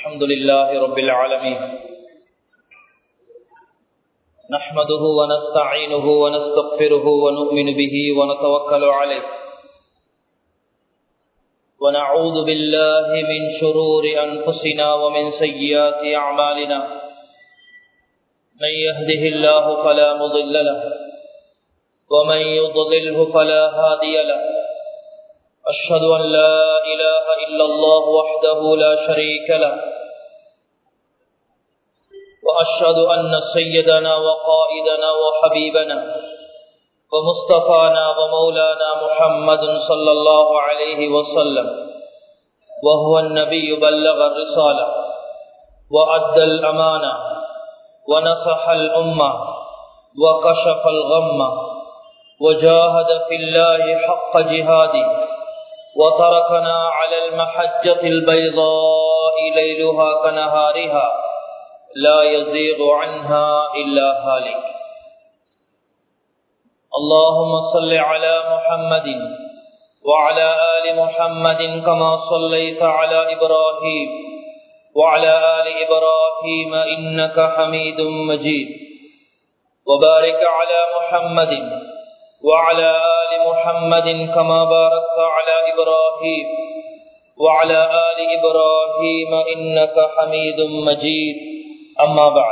الحمد لله رب العالمين نحمده ونستعينه ونستغفره ونؤمن به ونتوكل عليه ونعوذ بالله من شرور أنفسنا ومن سيئات أعمالنا من يهده الله فلا مضل له ومن يضلله فلا هادي له أشهد أن لا إله إلا الله وحده لا شريك له وأشهد أن سيدنا وقائدنا وحبيبنا ومصطفانا ومولانا محمد صلى الله عليه وسلم وهو النبي بلغ الرسالة وأدى الأمانة ونصح الأمة وكشف الغمة وجاهد في الله حق جهاده وتركنا على المحجة البيضاء ليلها كنهارها لا يزيغ عنها إلا هالك اللهم صل على محمد وعلى آل محمد كما صليت على إبراهيم وعلى آل إبراهيم إنك حميد مجيد وبارك على محمد وعلى آل محمد كما باركت على إبراهيم وعلى آل إبراهيم إنك حميد مجيد أما بعد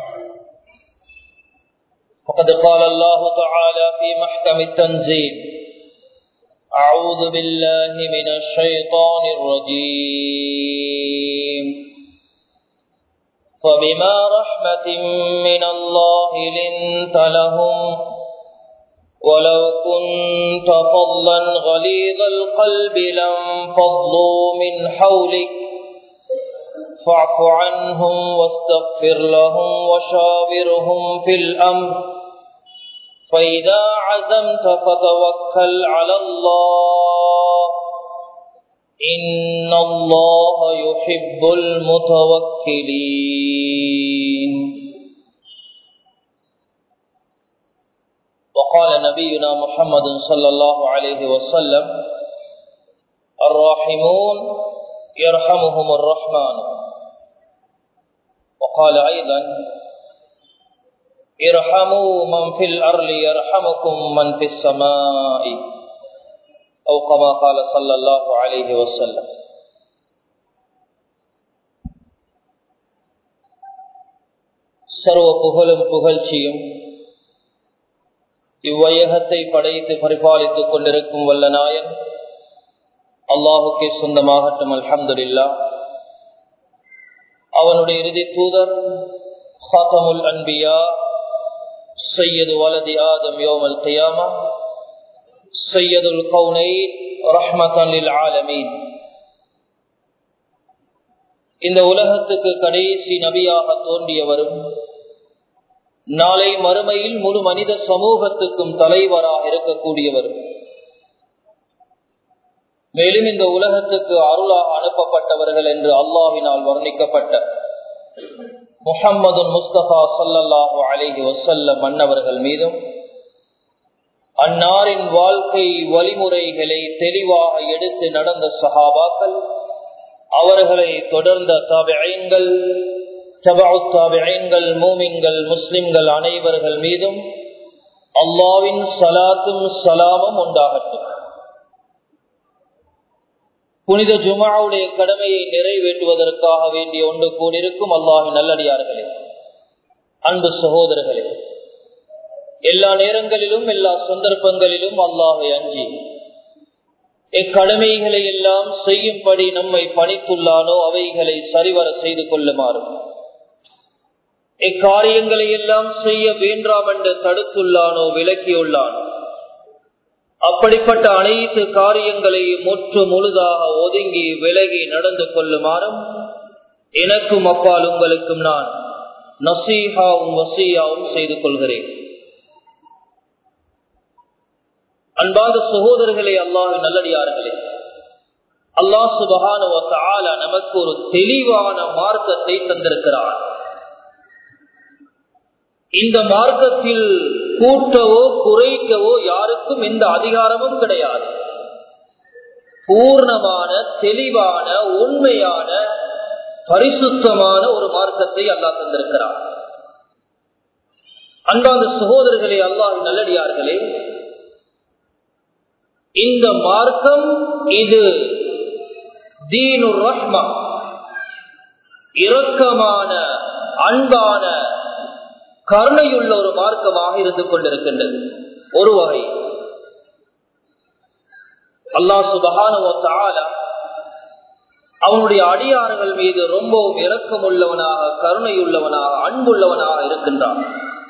فقد قال الله تعالى في محكم التنزيل أعوذ بالله من الشيطان الرجيم فبما رحمة من الله لنت لهم ولو كنت فظا غليظ القلب لانفضوا من حولك فاعف عنهم واستغفر لهم وشاورهم في الأمر فإذا عزمت فتوكل على الله إن الله يحب المتوكلين. وقال نبينا محمد صلى الله عليه وسلم الراحمون يرحمهم الرحمن. وقال أيضا ارحموا من في الأرض يرحمكم من في السماء أو كما قال صلى الله عليه وسلم. சர்வ புகழும் புகழ்ச்சியும் இவ்வையகத்தை படைத்து பரிபாலித்துக் கொண்டிருக்கும் வல்ல நாயன் அல்லாஹுக்கே சொந்தமாகட்டும். அல்ஹம்துலில்லாஹ். அவனுடைய இறுதி தூதர் ஹாத்தமுல் அன்பியா சையது வலதி ஆதம் யௌமல் கியாமா சையதுல் கௌனைன் ரஹ்மத்தன் லில் ஆலமீன். இந்த உலகத்துக்கு கடைசி நபியாக தோன்றியவரும் நாளை மறுமையில் முழு மனித சமூகத்துக்கும் தலைவராக இருக்கக்கூடியவர், மேலும் இந்த உலகத்துக்கு அருளாக அனுப்பப்பட்டவர்கள் என்று அல்லாஹ்வினால் வர்ணிக்கப்பட்ட முஹம்மது முஸ்தபா ஸல்லல்லாஹு அலைஹி வஸல்லம் அன்னவர்கள் மீதும் அன்னாரின் வாழ்க்கை வழிமுறைகளை தெளிவாக எடுத்து நடந்த சஹாபாக்கள், அவர்களை தொடர்ந்த தாபிஈன்கள், தபஉத் தாபிஈன்கள், மூமின்கள், முஸ்லிம்கள் அனைவர்கள் மீதும் அல்லாஹ்வின் ஸலாத்தும் ஸலாமும் உண்டாகட்டும். புனித ஜும்ஆவுடைய கடமையை நிறைவேற்றுவதற்காக வேண்டிய ஒன்று கூடியிருக்கும் அல்லாஹ்வின் நல்லடியார்களே, அன்பு சகோதரர்களே, எல்லா நேரங்களிலும் எல்லா சந்தர்ப்பங்களிலும் அல்லாஹ்வை அஞ்சி இக்கடமைகளை எல்லாம் செய்யும்படி நம்மை பணித்துள்ளானோ அவைகளை சரிவர செய்து கொள்ளுமாறும், இக்காரியங்களை எல்லாம் செய்ய வேண்டாம் என்று தடுத்துள்ளானோ விலக்கியுள்ளானோ அப்படிப்பட்ட அனைத்து காரியங்களையும் முற்று முழுதாக ஒதுங்கி விலகி நடந்து கொள்ளுமாறும் எனக்கும் அப்பால் உங்களுக்கும் நான் நசீஹாவும் வசியாவும் செய்து கொள்கிறேன். அன்பார்ந்த சகோதரர்களே, அல்லாஹ்வின் நல்லடியார்களே, அல்லாஹ் சுப்ஹானஹு வ தஆலா நமக்கு ஒரு தெளிவான மார்க்கத்தை தந்திருக்கிறார். இந்த மார்க்கத்தில் கூட்டவோ குறைக்கவோ யாருக்கும் எந்த அதிகாரமும் கிடையாது. பூர்ணமான தெளிவான உண்மையான பரிசுத்தமான ஒரு மார்க்கத்தை அல்லாஹ் தந்திருக்கிறார். அன்பார்ந்த சகோதரர்களே, அல்லாஹ்வின் நல்லடியார்களே, இந்த மார்க்கம் இது தீனுர் ரஹ்மா, இரக்கமான அன்பான கருணையுள்ள ஒரு மார்க்கமாக இருந்து கொண்டிருக்கின்றது. ஒரு வகை அல்லாஹ் சுப்ஹானஹு வ தஆலா அவனுடைய அடியார்கள் மீது ரொம்பவும் இரக்கமுள்ளவனாக, கருணையுள்ளவனாக, அன்புள்ளவனாக இருக்கின்றான்.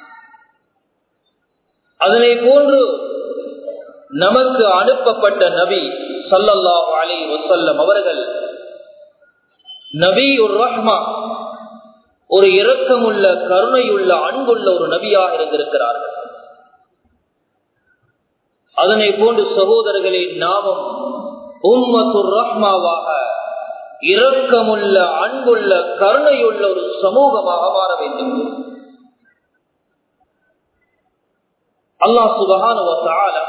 அதனை போன்று நமக்கு அனுப்பப்பட்ட நபி ஸல்லல்லாஹு அலைஹி வஸல்லம் அவர்கள் நபியுர் ரஹ்மா, ஒரு இரக்கமுள்ள, கருணையுள்ள, அன்புள்ள ஒரு நபியாக இருந்திருக்கிறார்கள். அதனை போன்று சகோதரர்களே, நாமும் உம்மத்துர் ரஹ்மாவாக, இரக்கமுள்ள, அன்புள்ள, கருணையுள்ள ஒரு சமூகமாக மாற வேண்டும். அல்லாஹ் சுப்ஹானஹு வ தஆலா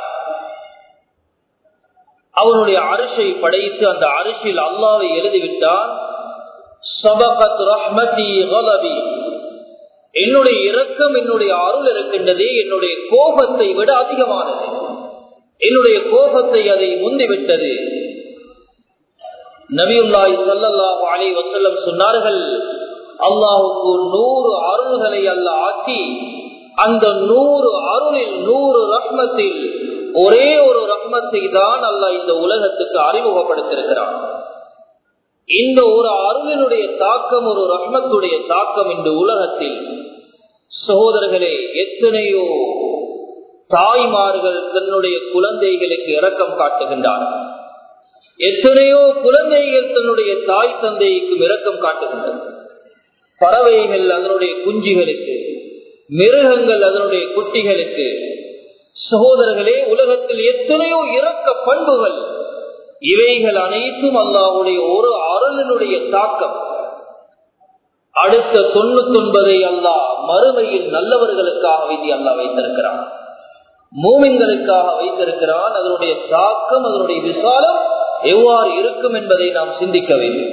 அவனுடைய அரிசை படைத்து அந்த அரிசில் அல்லாஹ்வை எழுதிவிட்டான். சபகத் ரஹ்மதி கலபி, என்னுடைய இரக்கம், என்னுடைய அருள் இருக்கின்றதே என்னுடைய கோபத்தை விட அதிகமானது. என்னுடைய கோபத்தை அதை முந்திவிட்டது. நபியுல்லாஹி ஸல்லல்லாஹு அலைஹி வஸல்லம் சொன்னார்கள், அல்லாஹ்வுக்கு 100 அருள்களை அல்லாஹ் ஆக்கி அந்த 100 அருளில் 100 ரஹ்மத்தில் ஒரே ஒரு ரஹ்மத்தை தான் அல்லாஹ் இந்த உலகத்துக்கு அறிமுகப்படுத்தியிருக்கிறான். இந்த ஒரு அருளினுடைய தாக்கம், ஒரு ரஹ்மத்துடைய தாக்கம் இந்த உலகத்தில் சகோதரர்களே, எத்தனையோ தாய்மார்கள் தன்னுடைய குழந்தைகளுக்கு இரக்கம் காட்டுகின்றார்கள். எத்தனையோ குழந்தைகள் தன்னுடைய தாய் தந்தைக்கு இரக்கம் காட்டுகின்றன. பறவைகள் அதனுடைய குஞ்சுகளுக்கு, மிருகங்கள் அதனுடைய குட்டிகளுக்கு. சகோதரர்களே, உலகத்தில் எத்தனையோ இரக்க பண்புகள், இவைகள் அனைத்தும் அல்லாஹ்வுடைய ஒரு அருளினுடைய தாக்கம். அடுத்த 99 அல்லாஹ் மறுமையில் நல்லவர்களுக்காக வேண்டி அல்லாஹ் வைத்திருக்கிறான், மூமின்களுக்காக வைத்திருக்கிறான். அதனுடைய தாக்கம், அதனுடைய விசாலம் எவ்வாறு இருக்கும் என்பதை நாம் சிந்திக்க வேண்டும்.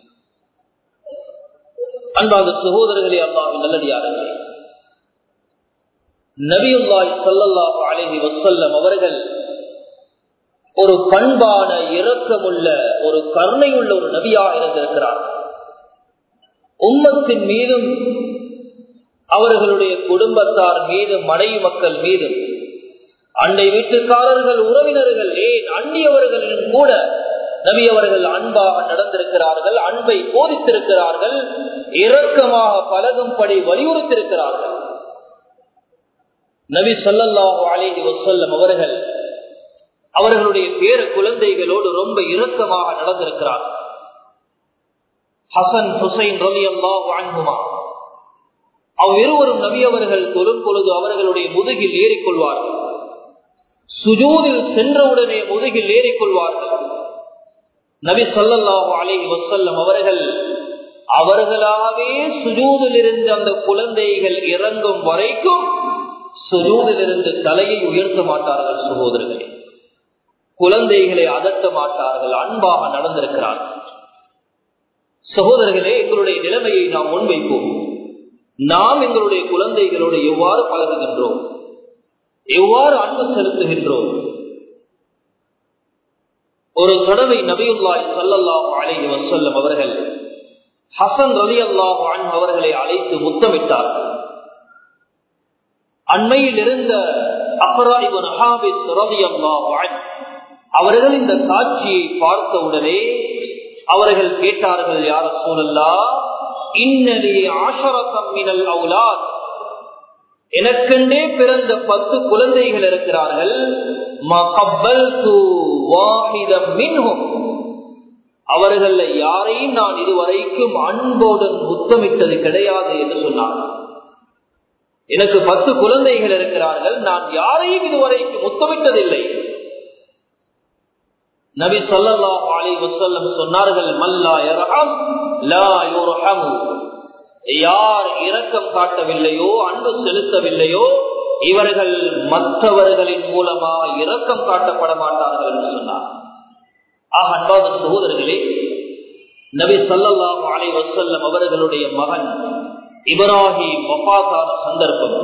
அன்பார்ந்த சகோதரர்களே, அல்லாஹ்வின் நல்லடியார்களே, நபியுல்லாஹி ஸல்லல்லாஹு அலைஹி வஸல்லம் அவர்கள் ஒரு பண்பான, இரக்கமுள்ள, ஒரு கருணையுள்ள ஒரு நபியாக இருந்திருக்கிறார். உம்மத்தின் மீதும், அவர்களுடைய குடும்பத்தார் மீதும், மனைவி மக்கள் மீதும், அண்டை வீட்டுக்காரர்கள், உறவினர்கள், ஏன் அந்நியவர்களிலும் கூட நபி அவர்கள் அன்பாக நடந்திருக்கிறார்கள், அன்பை போதித்திருக்கிறார்கள், இரக்கமாக பழகும்படி வலியுறுத்தியிருக்கிறார்கள். நபி ஸல்லல்லாஹு அலைஹி வஸல்லம் அவர்கள் அவர்களுடைய பேர குழந்தைகளோடு ரொம்ப இரக்கமாக நடந்திருக்கிறார்கள். ஹசன், ஹுசைன் ரலியல்லாஹு அன்ஹுமா அவ்விருவரும் நபி அவர்கள் தொழும் பொழுது அவர்களுடைய முதுகில் ஏறிக்கொள்வார்கள். சுஜூதில் சென்றவுடனே முதுகில் ஏறிக்கொள்வார்கள். நபி ஸல்லல்லாஹு அலைஹி வஸல்லம் அவர்கள் அவர்களாகவே சுஜூதில் இருந்து அந்த குழந்தைகள் இறங்கும் வரைக்கும் சுஜூதில் இருந்து தலையை உயர்த்த மாட்டார்கள். சகோதரர்களே, குழந்தைகளை அதட்ட மாட்டார்கள், அன்பாக நடந்திருக்கிறார்கள். சகோதரர்களே, எங்களுடைய நிலைமையை நாம் முன்வைப்போம். நாம் எங்களுடைய குழந்தைகளோடு எவ்வாறு பழகுகின்றோம், எவ்வாறு அன்பு செலுத்துகின்றோம்? ஒரு தடவை நபியுல்லாஹி ஸல்லல்லாஹு அலைஹி வஸல்லம் அவர்கள் ஹசன் ரலியல்லாஹு அன்ஹு அவர்களை அழைத்து முத்தமிட்டார்கள். அண்மையில் இருந்த அக்ரா இப்னு ஹாபிஸ் ரலியல்லாஹு அன்ஹு அவர்கள் இந்த காட்சியை பார்த்தவுடனே அவர்கள் கேட்டார்கள், யா ரசூலல்லாஹ், இன்னலி 10 மினல் அவுலாத், எனக்கென்றே பிறந்த 10 குழந்தைகள் இருக்கிறார்கள். மா கப்பல்து வாஹிதம் மின்ஹும், அவர்கள் யாரையும் நான் இதுவரைக்கும் அன்போடு முத்தமிட்டது கிடையாது என்று சொன்னார். எனக்கு 10 குழந்தைகள் இருக்கிறார்கள், நான் யாரையும் இதுவரைக்கும் முத்தமிட்டதில்லை. நபி ஸல்லல்லாஹு அலைஹி வஸல்லம் சொன்னார்கள், மல்லா யர்ஹம் லா யுர்ஹமு, யார் இரக்கம் காட்டவில்லையோ, அன்பு செலுத்தவில்லையோ, இவர்கள் மற்றவர்களின் மூலமாக இரக்கம் காட்டப்பட மாட்டார்கள் என்று சொன்னார். ஆக அன்பார்ந்த சகோதரர்களே, நபி ஸல்லல்லாஹு அலைஹி வஸல்லம் அவர்களுடைய மகன் இப்ராஹிம் வஃபாத்தான சந்தர்ப்பம்.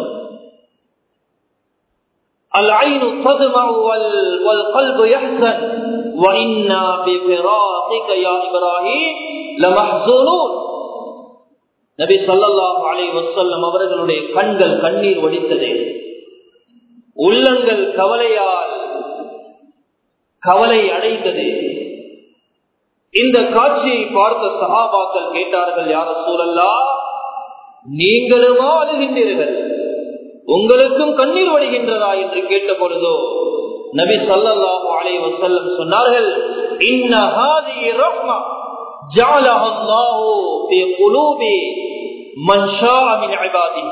அல்-ஐனு தத்மஉ வல் கல்பு யஹ்ஸன் வ இன்னா பிஃபிராகிக யா இப்ராஹிம் லமஹ்ஸூனூன். நபி ஸல்லல்லாஹு அலைஹி வஸல்லம் அவர்களுடைய கண்கள் கண்ணீர் வடித்தது, உள்ளங்கள் கவலை அடைந்தது. இந்த காட்சியை பார்த்த சஹாபாக்கள் கேட்டார்கள், யா ரசூலல்லாஹ், நீங்களுமா அழுகின்றீர்கள், உங்களுக்கும் கண்ணீர் வடிகின்றதா என்று கேட்ட பொழுதோ நபி ஸல்லல்லாஹு அலைஹி வஸல்லம் சொன்னார்கள், இன்ன ஹாதிஹி ரஹ்மா ஜஅலஹா அல்லாஹு ஃபீ குலூபி மன் ஷாஅ மின் இபாதிஹி.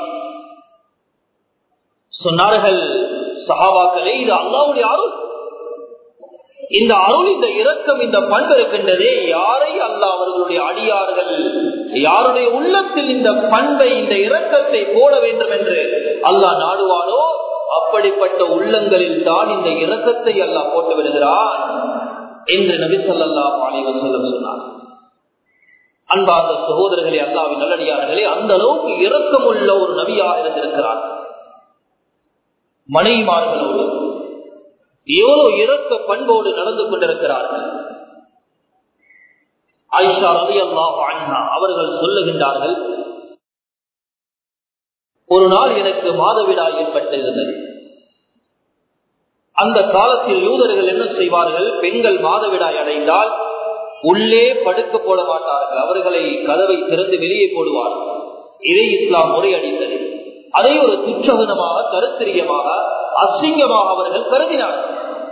சொன்னார்கள் சஹாபாக்களே, இது அல்லாஹ்வுடைய அருள். இந்த அருள், இந்த இரக்கம், இந்த பண்பு இருக்கின்றதே, யாரை அல்லாஹ் அவர்களுடைய அடியார்கள் யாருடைய உள்ளத்தில் இந்த பண்பை, இந்த இரக்கத்தை போட வேண்டும் என்று அல்லாஹ் நாடுவானோ அப்படிப்பட்ட உள்ளங்களில் தான் இந்த இரக்கத்தை அல்லாஹ் போட்டு விடுகிறான் என்று நபி ஸல்லல்லாஹு அலைஹி வஸல்லம் சொன்னார். அன்பார்ந்த சகோதரர்களே, அல்லாஹ்வின் நல்லடியார்களே, அந்த அளவுக்கு இரக்கம் உள்ள ஒரு நபியாக இருந்திருக்கிறார். மனைவிமார்களோடு எவ்வளவு இரக்க பண்போடு நடந்து கொண்டிருக்கிறார்கள். ஆயிஷா ரலியல்லாஹு அன்ஹா அவர்கள் சொல்லுகின்றார்கள், ஒரு நாள் எனக்கு மாதவிடாய் ஏற்பட்டிருந்தது. அந்த காலத்தில் யூதர்கள் என்ன செய்வார்கள், பெண்கள் மாதவிடாய் அடைந்தால் உள்ளே படுக்க போட மாட்டார்கள், அவர்களை கதவை திறந்து வெளியே போடுவார்கள். இதை இஸ்லாம் முறையடித்தது. அதை ஒரு துச்சகனமாக, கருத்திரியமாக, அசிங்கமாக அவர்கள் கருதினார்கள்.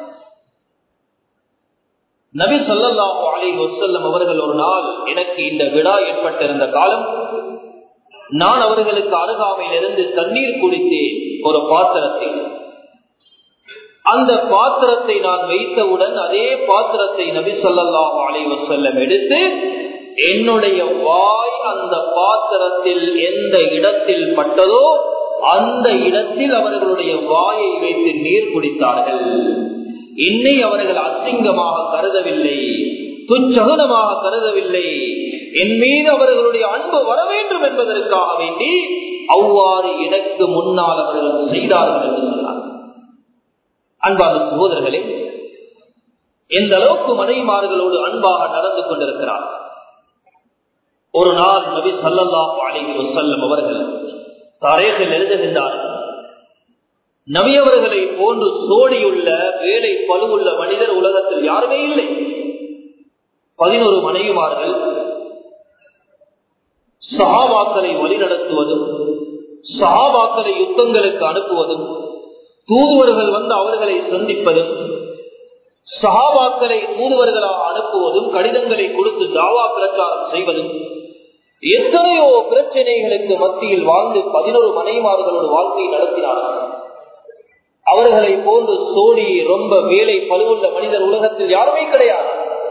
நபி ஸல்லல்லாஹு அலைஹி வஸல்லம் அவர்கள் ஒரு நாள், எனக்கு இந்த விடா ஏற்பட்டிருந்த காலம், நான் அவர்களுக்கு அருகாமையிலிருந்து தண்ணீர் குடித்தேன் ஒரு பாத்திரத்தில். அந்த பாத்திரத்தை நான் வைத்தவுடன் அதே பாத்திரத்தை நபி ஸல்லல்லாஹு அலைஹி வஸல்லம் எடுத்து என்னுடைய வாய் அந்த பாத்திரத்தில் எந்த இடத்தில் பட்டதோ அந்த இடத்தில் அவர்களுடைய வாயை வைத்து நீர் குடித்தார்கள். என்னை அவர்கள் அசிங்கமாக கருதவில்லை, துச்சகனமாக கருதவில்லை. என் மீது அவர்களுடைய அன்பு வர வேண்டும் என்பதற்காக வேண்டி அவ்வாறு எனக்கு முன்னால் அவர்கள் செய்தார்கள் என்று சொன்னார். அன்பான சகோதரர்களே, எந்த அளவுக்கு மனைவிமார்களோடு அன்பாக நடந்து கொண்டிருக்கிறார். ஒரு நாள் நபி ஸல்லல்லாஹு அலைஹி வஸல்லம் அவர்கள் தரீகில் எழுதுகின்றார்கள், நபி அவர்களை போன்று சோடியுள்ள, வேலை பழுவுள்ள மனிதர் உலகத்தில் யாருமே இல்லை. 11 மனைவிமார்கள் சஹாபாக்களை வழிநடத்துவதும், சஹாபாக்களை யுத்தங்களுக்கு அனுப்புவதும், தூதுவர்கள் வந்து அவர்களை சந்திப்பதும், சஹாபாக்களை தூதுவர்களாக அனுப்புவதும், கடிதங்களை கொடுத்து தாவா பிரச்சாரம் செய்வதும், எத்தனையோ பிரச்சனைகளுக்கு மத்தியில் வாழ்ந்து 11 மனைவிமார்களோடு வாழ்க்கை நடத்தினார்கள். அவர்களை போன்று சோடி, ரொம்ப வேலை பழுவுள்ள மனிதர் உலகத்தில் யாருமே கிடையாது.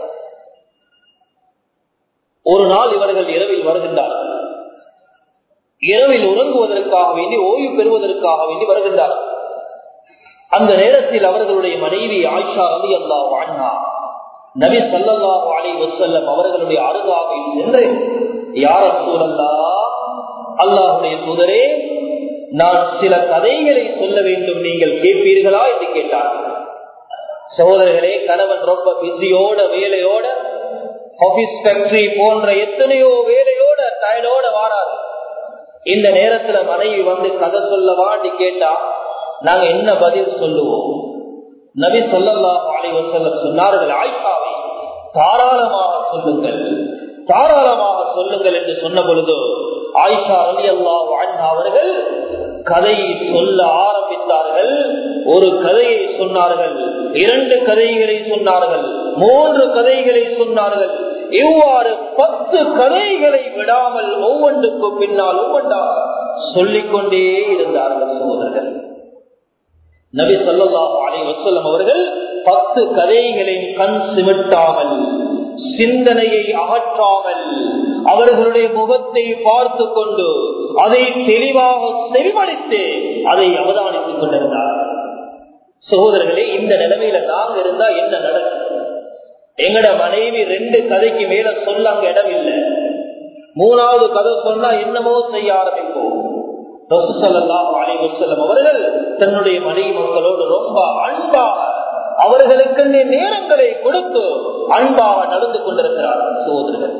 ஒரு நாள் இவர்கள் இரவில் வருகின்றார்கள். இரவில் உறங்குவதற்காக வேண்டி, ஓய்வு பெறுவதற்காக வேண்டி வருகின்றார்கள். அந்த நேரத்தில் அவர்களுடைய மனைவி ஆயிஷா ரலியல்லாஹு அன்ஹா நபி ஸல்லல்லாஹு அலைஹி வஸல்லம் அவர்களுடைய அருகாமையில் சென்று, யா ரசூலல்லாஹ், அல்லாஹ்வுடைய தூதரே, நான் சில கதைகளை சொல்ல வேண்டும், நீங்கள் கேட்பீர்களா என்று கேட்டார். சகோதரர்களே, கணவன் ரொம்ப பிஸியோட, வேலையோட, ஆபீஸ் ஃபேக்டரி போன்ற எத்தனையோ வேலையோட, டயர்டோட வாராது. இந்த நேரத்துல மனைவி வந்து கதை சொல்லவான்னு கேட்டா நாங்க என்ன பதில் சொல்லுவோம்? நபி ஸல்லல்லாஹு அலைஹி வஸல்லம் சொன்னார்கள், ஆயிஷாவை தாராளமாக சொல்லுங்கள், தாராளமாக சொல்லுங்கள் என்று சொன்ன பொழுது ஆயிஷா ரலியல்லாஹு அன்ஹா அவர்கள் கதையை சொல்ல ஆரம்பித்தார்கள். ஒரு கதையை சொன்னார்கள், 2 கதைகளை சொன்னார்கள், 3 கதைகளை சொன்னார்கள். இவ்வாறு 10 கதைகளை விடாமல் ஒவ்வொன்றுக்கு பின்னால் ஒவ்வொன்றா சொல்லிக்கொண்டே இருந்தார்கள். சகோதரர்கள், நபி ஸல்லல்லாஹு அலைஹி வஸல்லம் அவர்கள் 10 கதைகளின் கண் சிமிட்டாமல், சிந்தனையை அகற்றாமல், அவர்களுடைய முகத்தை பார்த்து கொண்டு அதை தெளிவாக செவிமடித்து அதை அவதானித்துக் கொண்டிருந்தார். சகோதரர்களே, இந்த நிலைமையில நாங்க இருந்தா என்ன நடக்கும்? எங்கட மனைவி 2 கதைக்கு மேல சொல்ல அங்க இடம் இல்லை. 3வது கதை சொன்னா என்னமோ செய்ய ஆரம்பிப்போம். ரசூல் ஸல்லல்லாஹு அலைஹி வஸல்லம் அவர்கள் தன்னுடைய மனைவி மக்களோடு ரொம்ப அன்பாக அவர்களுக்கு நேரங்களை கொடுத்து அன்பாக நடந்து கொண்டிருக்கிறார்கள். சகோதரர்கள்,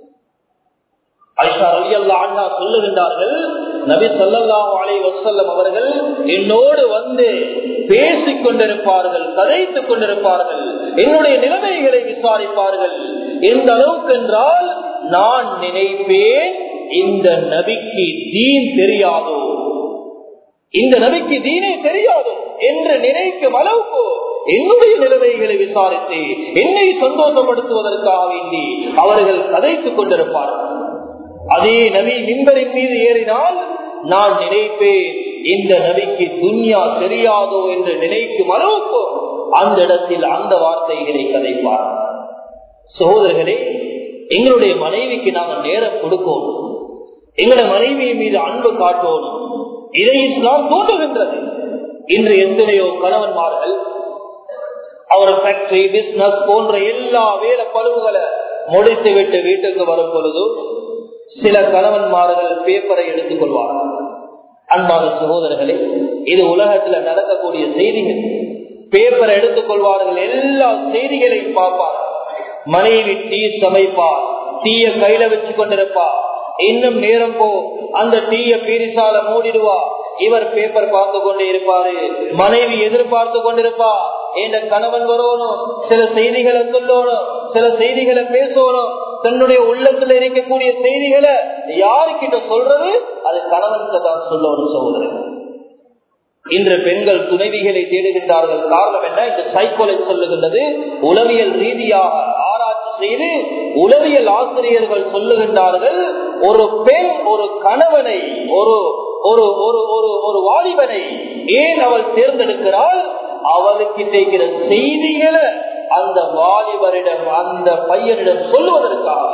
ஆயிஷா ரலியல்லாஹு அன்ஹா சொல்லுகின்றார்கள், நபி ஸல்லல்லாஹு அலைஹி வஸல்லம் அவர்கள் என்னோடு வந்து பேசிக் கொண்டிருப்பார்கள், கதைத்துக் கொண்டிருப்பார்கள், என்னுடைய நிலைமைகளை விசாரிப்பார்கள். எந்த அளவுக்கு என்றால் நான் நினைப்பேன் இந்த நபிக்கு தீன் தெரியாதோ, இந்த நபிக்கு தீனே தெரியாதோ என்று நினைக்கும் அளவுக்கு என்னுடைய நிலைமைகளை விசாரித்து என்னை சந்தோஷப்படுத்துவதற்காக வேண்டி அவர்கள் கதைத்துக் கொண்டிருப்பார்கள். அதே நபி மிம்பரின் மீது ஏறினால் நான் நினைப்பேன் இந்த நபிக்கு துன்யா தெரியாதோ என்று நினைக்கும் அளவுக்கு அந்த இடத்தில் அந்த வார்த்தைகளை கதைப்பார். சகோதரர்களே, எங்களுடைய மனைவிக்கு நாங்கள் நேரம் கொடுக்கணும், எங்களுடைய மனைவியின் மீது அன்பு காட்டணும். இதை இஸ்லாம் தோன்றுகின்றது. இன்று எத்தனையோ கணவன்மார்கள் அவர் ஃபேக்டரி பிசினஸ் போன்ற எல்லா வேலை பழுவுகளை முடித்து விட்டு வீட்டுக்கு வரும் பொழுது சில கணவன்மார்கள் பேப்பரை எடுத்துக் கொள்வார்கள். அன்பான சகோதரர்களே, இது உலகத்துல நடக்கக்கூடிய செய்திகள். பேப்பரை எடுத்துக் கொள்வார்கள், எல்லா செய்திகளையும் பார்ப்பார்கள். மனைவி டீ சமைப்பார், டீய கையில வச்சு கொண்டிருப்பா, இன்னும் நேரம் போ அந்த டீய பீரிசால மூடிடுவா, இவர் பேப்பர் பார்த்து கொண்டே இருப்பாரு. மனைவி எதிர்பார்த்து கொண்டிருப்பா, என்ற கணவன் வரணும், சில செய்திகளை சொல்லணும், சில செய்திகளை பேசணும். தன்னுடைய உள்ளத்துல இருக்கக்கூடிய செய்திகளை யாருக்கிட்ட சொல்றது? அது கணவனுக்கு தான் சொல்லணும். சகோதரர், இன்று பெண்கள் துணைவிகளை தேடுகின்றார்கள். காரணம் என்ன? இந்த சைக்காலஜி சொல்லுகின்றது, உளவியல் ரீதியாக ஆராய்ச்சி செய்து உளவியல் ஆசிரியர்கள் சொல்லுகின்றார்கள், ஒரு பெண் ஒரு கணவனை ஒரு ஒரு ஒரு ஒரு வாலிபனை ஏன் அவள் தேர்ந்தெடுக்கிறாள்? அவளுக்கு இருக்கிற செய்திகளை அந்த வாலிபரிடம் அந்த பையனிடம் சொல்லுவதற்காக.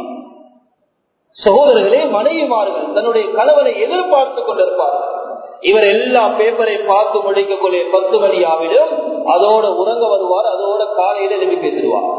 சகோதரர்களே, மனைவிமார்கள் தன்னுடைய கணவனை எதிர்பார்த்து கொண்டிருப்பார்கள். இவர் எல்லா பேப்பரை பார்த்து முடிக்கக்கூடிய 10 மணி ஆவிடும், அதோட உறங்க வருவார், அதோட காலையில எழுப்பி பேசிடுவார்.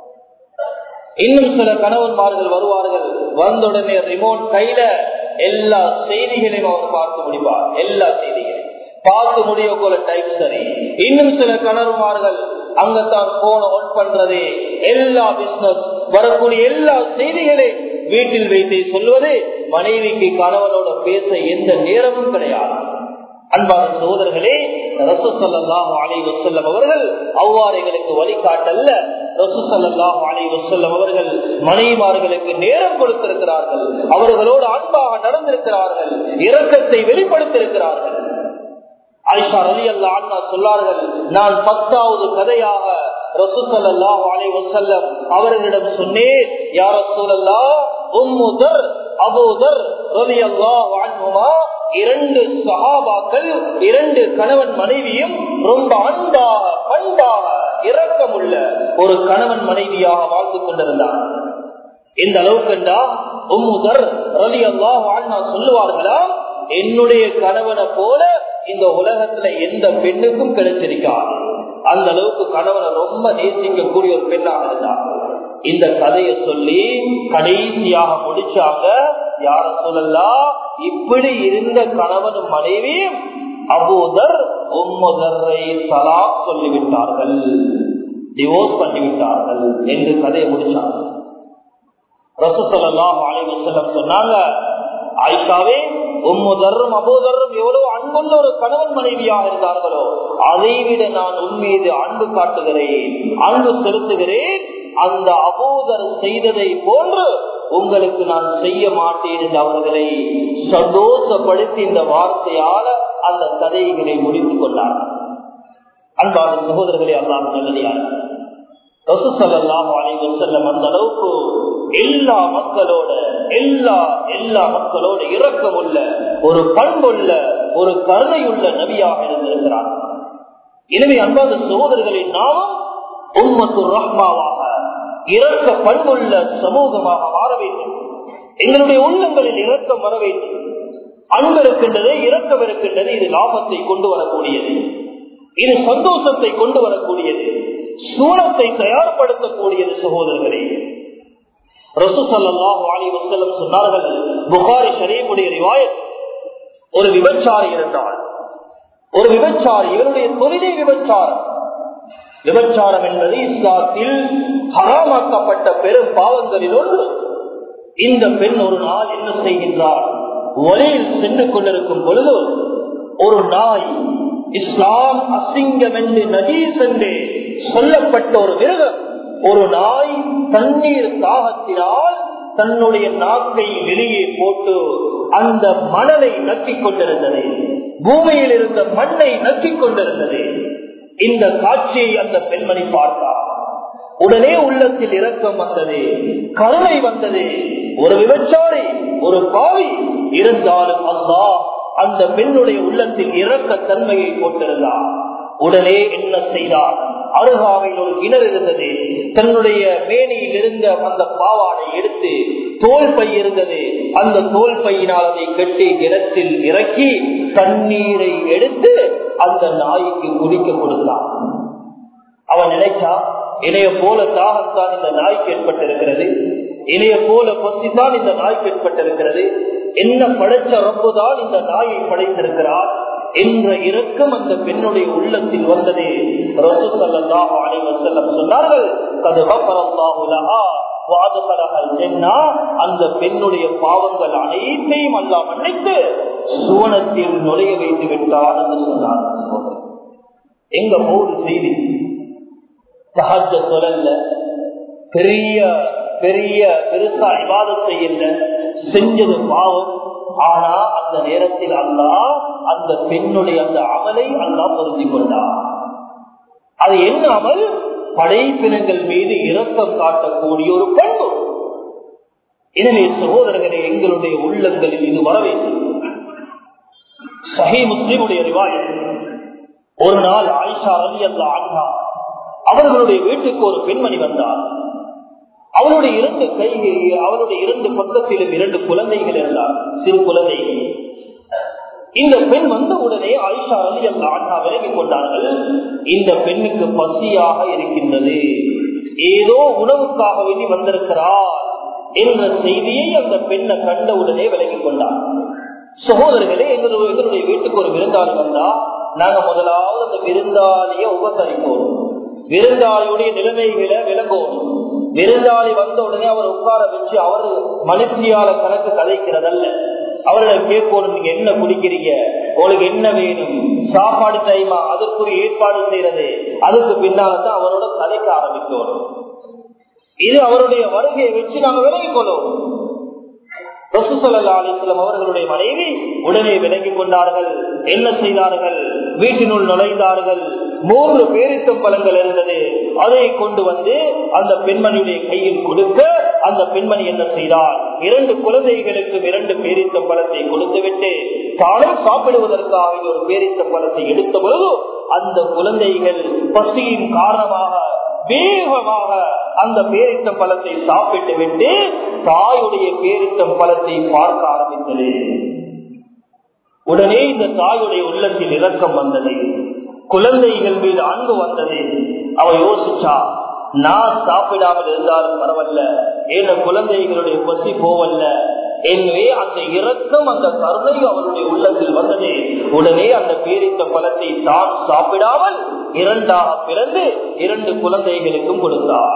இன்னும் சில கணவன்மார்கள் வருவார்கள், வந்தவுடனே ரிமோட் கையில எல்லா செய்திகளையும் அவர் பார்த்து முடிப்பார். எல்லா செய்திகளையும் பார்த்து முடிய போல டைப் சரி. இன்னும் சில கணவன்மார்கள் அங்கத்தான் போன ஒன் பண்றது, எல்லா பிசினஸ் வரக்கூடிய எல்லா செய்திகளை வீட்டில் வைத்து சொல்வது. மனைவிக்கு கணவனோட பேச எந்த நேரமும் கிடையாது. அன்பான சகோதரர்களே, ரசூல் ஸல்லல்லாஹு அலைஹி வஸல்லம் அவர்கள் அவ்வாறு எங்களுக்கு வழிகாட்டல்ல. ரசூல் ஸல்லல்லாஹு அலைஹி வஸல்லம் அவர்கள் மனைவிமார்களுக்கு நேரம் கொடுத்திருக்கிறார்கள், அவர்களோடு அன்பாக நடந்திருக்கிறார்கள், இரக்கத்தை வெளிப்படுத்தியிருக்கிறார்கள். ஆயிஷா ரலியல்லாஹு அன்ஹா சொன்னார்கள், நான் 10வது கதையாக ரசூல் ஸல்லல்லாஹு அலைஹி வஸல்லம் அவர்களிடம் சொன்னேன், யா ரசூலல்லாஹ், உம்மு தர், அபூ தர் ரலியல்லாஹு அன்ஹுமா 2 சஹாபாக்கள், 2 கணவன் மனைவியும் ரொம்ப அன்பாக பண்பாக இரக்கமுள்ள ஒரு கணவன் மனைவியாக வாழ்ந்து கொண்டிருந்தார். இந்த அளவுக்குண்டா உம்மு தர் ரலியல்லாஹு அன்ஹா சொல்லுவார்களா, என்னுடைய கணவனை போல இந்த உலகத்துல எந்த பெண்ணுக்கும் கிடைச்சிருக்காது. அந்த அளவுக்கு கணவனை ரொம்ப நேசிக்கக்கூடிய ஒரு பெண்ணாக இருந்தார். இந்த கதையை சொல்லி கடைசியாக முடிச்சாங்க, யார சொல்லலாம், இப்படி இருந்த கணவனும் மனைவியும் அபூதர் உம்முதர்ரை தலாக் சொல்லிவிட்டார்கள், டிவோர்ஸ் பண்ணிவிட்டார்கள் என்று கதையை முடிச்சாங்க. ரசூல் ஸல்லல்லாஹு அலைஹி வஸல்லம் சொன்னாங்க, ஆயிஷாவே, உம்முதர்ரும் அபூதர்ரும் எவ்வளவு அன்புள்ள ஒரு கணவன் மனைவியாக இருந்தார்களோ அதை விட நான் உன் மீது அன்பு காட்டுகிறேன், அன்பு செலுத்துகிறேன். அந்த அபூதர் செய்ததை போன்று உங்களுக்கு நான் செய்ய மாட்டேன் என்று அவர்களை சந்தோஷப்படுத்தி இந்த வார்த்தையால அந்த கதைகளை முடித்துக் கொண்டார்கள். அன்பான சகோதரர்களே, அல்லாஹ் நல்லடியார், ரசூல் ஸல்லல்லாஹு அலைஹி வஸல்லம் அந்த அளவுக்கு எல்லா மக்களோட இரக்கமுள்ள ஒரு பண்புள்ள ஒரு கருணையுள்ள நபியாக இருந்திருக்கிறார். எனவே அன்பான சகோதரர்களை நாமும் உம்மத்துர் ரஹ்மாவாக இரக்க பண்புள்ள சமூகமாக மாற வேண்டும். எங்களுடைய உள்ளங்களில் இரக்கம் வர வேண்டும். அன்பு இருக்கின்றது, இரக்கம் இருக்கின்றது. இது லாபத்தை கொண்டு வரக்கூடியது, இது சந்தோஷத்தை கொண்டு வரக்கூடியது. சூனத்தை தயார்படுத்தக்கூடியது. சகோதரர்களே, ரசூல் ஸல்லல்லாஹு அலைஹி வஸல்லம் சொன்னார்கள், புகாரி ஷரீஃபுடைய ரிவாயத், ஒரு விபச்சாரி இருந்தால், ஒரு விபச்சாரி, இவருடைய தொழிலை விபச்சாரம். விபச்சாரம் என்பது இஸ்லாத்தில் ஹராமாக்கப்பட்ட பெரும் பாவங்களில் ஒன்று. இந்த பெண் ஒரு நாள் என்ன செய்கின்றார், வழியில் சென்று கொண்டிருக்கும் பொழுது ஒரு நாய், இஸ்லாம் அசிங்கம் என்று நஜீஸ் என்று சொல்லப்பட்ட ஒரு மிருகம், ஒரு நாய் தண்ணீர் தாகத்தினால் தன்னுடைய நாக்கை வெளியே போட்டு அந்த மணலை நக்கிக் கொண்டிருந்தது, பூமியில் இருந்த மண்ணை நக்கிக் கொண்டிருந்தது. இந்த காட்சியை அந்த பெண்மணி பார்த்தார். உடனே உள்ளத்தில் இரக்கம் வந்தது, கருணை வந்தது. ஒரு விபச்சாரி, ஒரு பாவி இருந்தாலும் அல்லாஹ் அந்த பெண்ணுடைய உள்ளத்தில் இரக்க தன்மையை போட்டிருந்தார். உடனே என்ன செய்தார், அருகாமையில் ஒரு கிணறு இருந்தது, தன்னுடைய மேனியில் இருந்த அந்த பாவாடை எடுத்து, தோல் பை இருந்தது, அந்த தோல் பையினால் அதை கட்டி கிணற்றில் இறக்கி தண்ணீரை எடுத்து அந்த நாய்க்கு குடிக்க கொடுத்தான். அவன் நினைச்சா, இணைய போல தாகத்தான் இந்த நாய்க்கு ஏற்பட்டிருக்கிறது, இணைய போல பசித்தான் இந்த நாய்க்கு ஏற்பட்டிருக்கிறது, என்ன படைச்ச ரப்புதான் இந்த நாயை படைத்திருக்கிறார் என்ற இரக்கம் அந்த பெண்ணுடைய உள்ளத்தில் வந்தது. ரசூல் ஸல்லல்லாஹு அலைஹி வஸல்லம் சொன்னார்கள், கத் கஃபரல்லாஹு லஹா வ அத்கலஹல் ஜன்னah, அந்த பெண்ணுடைய பாவங்கள் அனைத்தையும் அல்லாஹ் மன்னித்து சுவனத்தில் நுழைய வைத்து விட்டார் என்று சொன்னார். எங்க போது செய்தி, தஹஜ்ஜத் தொழல்ல, பெருசா இபாதத் செய்யல, செஞ்சது பாவம். ஆனா அந்த நேரத்தில் அல்லாஹ் அந்த பெண்ணுடைய அந்த அமலை அல்லாஹ் பொருந்தி கொண்டார். அது என்ன அமல்? படைப்பினங்கள் மீது இரக்கம் காட்டக்கூடிய ஒரு பண்பு. எனவே சகோதரர்களே, எங்களுடைய உள்ளங்களில் இது வர வேண்டும். சஹீஹ் முஸ்லிமுடைய ரிவாயத், ஒரு நாள் ஆயிஷா ரலியல்லாஹு அன்ஹா அவர்களுடைய வீட்டுக்கு ஒரு பெண்மணி வந்தார். அவளுடைய இரண்டு பக்கத்திலும் 2 குழந்தைகள் இருந்தார், சிறு குழந்தைகள். இந்த பெண் வந்த உடனே ஆயிஷா ரலியல்லாஹு அன்ஹா விலகிக் கொண்டார்கள். இந்த பெண்ணுக்கு பசியாக இருக்கின்றது, ஏதோ உணவுக்காக வேண்டி வந்திருக்கிறார் என்ற செய்தியை அந்த பெண்ணை கண்ட உடனே விலகிக் கொண்டார். சகோதரர்களே, எங்களுடைய வீட்டுக்கு ஒரு விருந்தாளி வந்தா நாங்க முதலாவது அந்த விருந்தாளிய உபசரிப்போம், விருந்தாளியுடைய நிலைமைகளை விளங்குவோம். விருந்தாளி வந்த உடனே அவர் உட்கார வச்சு அவர் மனுஷியால கணக்கு கதைக்கிறதல்ல. அவர்களை கேட்கணும், நீங்க என்ன குடிக்கிறீங்க, உங்களுக்கு என்ன வேணும், சாப்பாடு டைமா, அதற்குரிய ஏற்பாடு செய்யறது. அதுக்கு பின்னால்தான் அவரோட கதைக்க ஆரம்பிக்கணும். இது அவருடைய வருகையை வச்சு நாங்க விலகிக் கொள்வோம். ரசூல் ஸல்லல்லாஹு அலைஹி வஸல்லம் அவர்களுடைய மனைவி உடனே விலகிக் கொண்டார்கள். என்ன செய்தார்கள், வீட்டினுள் நுழைந்தார்கள். 3 பேரித்தம் பழங்கள் இருந்தது, அதை கொண்டு வந்து அந்த பெண்மணியுடைய கையில் கொடுக்க, அந்த பெண்மணி என்ன செய்தார், 2 குழந்தைகளுக்கு 2 பேரித்தம் பழத்தை கொடுத்து விட்டு தானும் சாப்பிடுவதற்காக ஒரு பேரித்தம் பழத்தை எடுத்த பொழுது அந்த குழந்தைகள் பசியின் காரணமாக வேகமாக அந்த பேரித்தம் பழத்தை சாப்பிட்டு விட்டு தாயுடைய பேரித்தம் பழத்தை பார்க்க ஆரம்பித்தது. உடனே இந்த தாயுடைய உள்ளத்தில் இரக்கம் வந்தது, குழந்தைகள் மீது அன்பு வந்தது. அவ யோசிச்சா, நான் சாப்பிடாமல் இருந்தாலும் பரவாயில்ல, என் குழந்தைகளுடைய பசி போவல்ல. எனவே அந்த இரக்கம், அந்த கருணை அவருடைய உள்ளத்தில் வந்தது. உடனே அந்த பேரித்த பழத்தை தான் சாப்பிடாமல் 2ஆக பிறந்து 2 குழந்தைகளுக்கும் கொடுத்தார்.